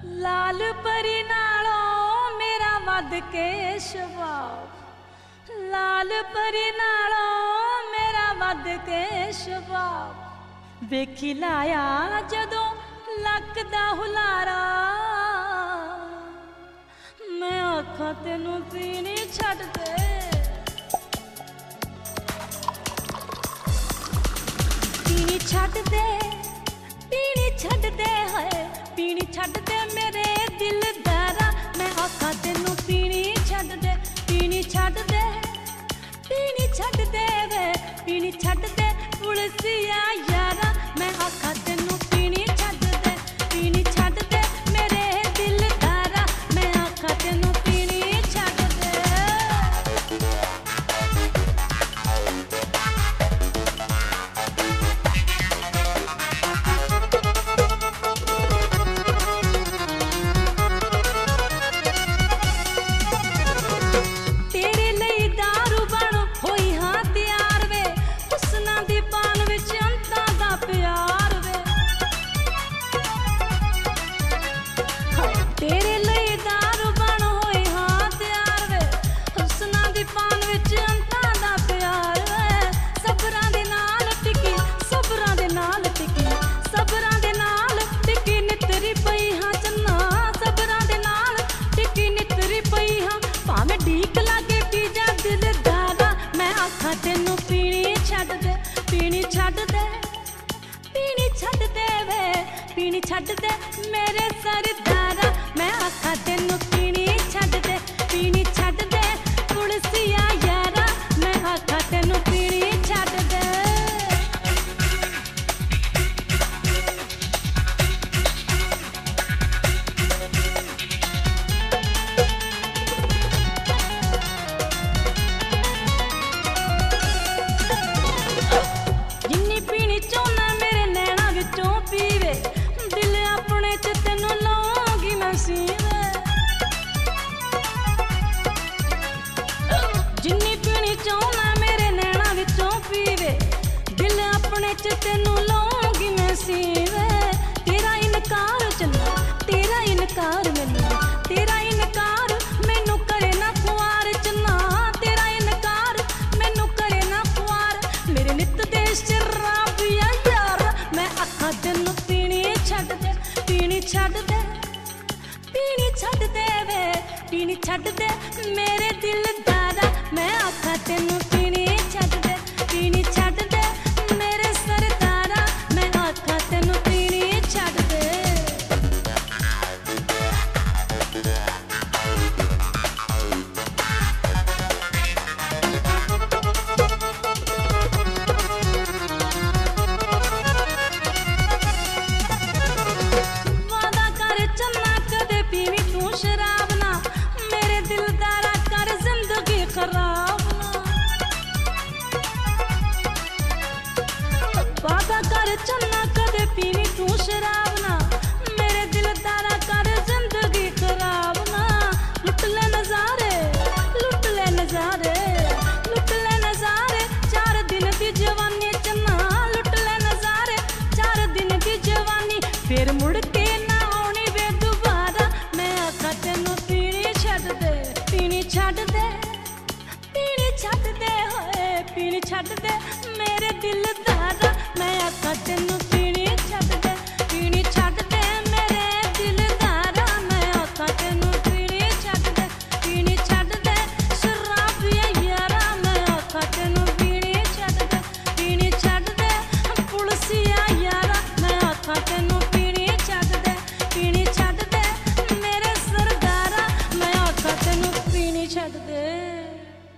लाल परी नालों मेरा वध के शबाब, लाल परी नालों मेरा वध के शबाब। वेखी लाया जदों लक दा हुलारा, मैं आखां तेनू पीनी छड्ड दे। पीनी छड्ड दे, पीनी छड्ड दे, है पीनी छड्ड दे मेरे दिलदारा। मैं आखां तेनू पीनी छड्ड दे, पीनी छड्ड दे, पीनी छड्ड दे वे, पीनी छड्ड दे पुलसिया यारा। मैं आखां तेनू पीनी छड्ड दे, पीनी छड्ड दे मेरे दिलदारा। मैं आखां तेनू पीनी छड्ड दे। तेनू पीनी छड्ड दे, पीनी छड्ड दे, पीनी छड्ड दे वे, पीनी छड्ड दे मेरे सरदारा। मैं आखां तेनू पीनी छड्ड दे, पीनी छड्ड दे पुलसिया यारा। मैं आखां तेनू पीनी छड्ड दे। जिन्नी पीनी चाहना मेरे नैना विचों पीवे, दिल अपने च तेनू लाऊंगी मैं सीवे। तेरा इनकार चला, तेरा इनकार मैनू, तेरा इनकार मैनू करे ना खुआर चना। तेरा इनकार मैनू करे ना खुआर, मेरे नित देश च राबिया यार। मैं आखां तेनू पीनी छड्ड दे, पीनी छड्ड दे, पीनी छड्ड दे वे, पीनी छड्ड दे मेरे दिलदारा। मैं आखां तेनू